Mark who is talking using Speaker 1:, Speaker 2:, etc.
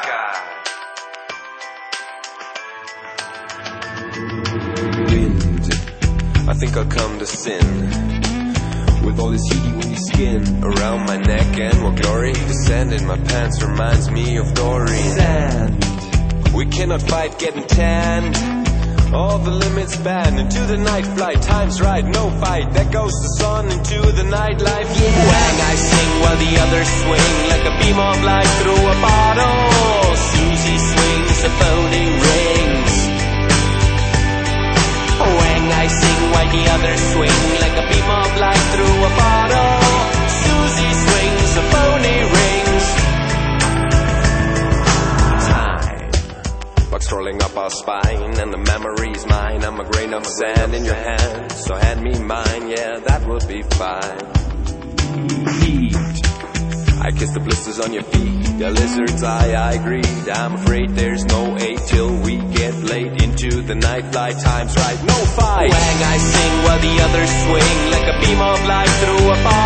Speaker 1: sky.
Speaker 2: Wind, I think I'll come to sin with all this heaty windy skin around my neck, and more glory. The sand in my pants reminds me of Dory. Sand, we cannot fight getting tanned. All the limits banned. Into the night flight, time's right, no fight. There goes the sun into the nightlife. Yeah. Wang, I sing while the others swing like a beam of light through a bottle. Susie swings the phony rings. Wang, I sing while the others swing like a beam of light through a bottle. Susie swings the phony rings. Like strolling up our spine, and the memory's mine. I'm a grain of sand in your hand, so hand me mine, yeah, that would be fine. Heat, I kiss the blisters on your feet, a lizard's eye I greet. I'm afraid there's no aid till we get late into the night flight. Time's right, no fight. Wang, I sing while the others swing like a beam of light through a bar.